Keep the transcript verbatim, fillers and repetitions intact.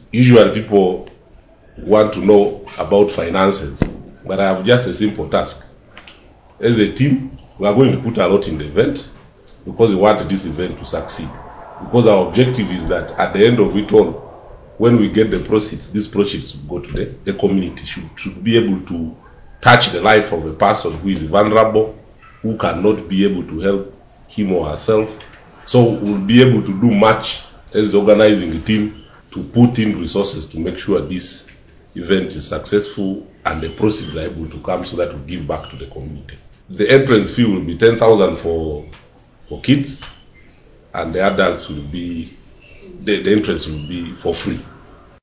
Usually people want to know about finances, but I have just a simple task. As a team, we are going to put a lot in the event because we want this event to succeed. Because our objective is that at the end of it all, when we get the proceeds, these proceeds will go to the, the community, should, should be able to touch the life of a person who is vulnerable, who cannot be able to help him or herself. So we'll be able to do much as the organizing team to put in resources to make sure this event is successful and the proceeds are able to come so that we give back to the community. The entrance fee will be ten thousand for for kids, and the adults will be, the, the entrance will be for free.